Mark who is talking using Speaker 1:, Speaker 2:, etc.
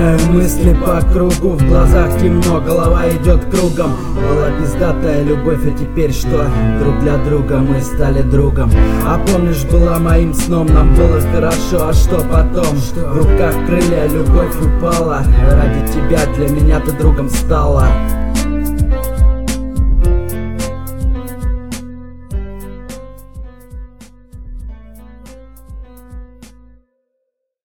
Speaker 1: Гоняю мысли по кругу, в глазах темно, голова идет кругом. Была пиздатая любовь, а теперь что? Друг для друга мы стали другом. А помнишь, была моим сном, нам было хорошо, а что потом? В руках крылья, любовь упала. Ради тебя, для меня ты другом стала.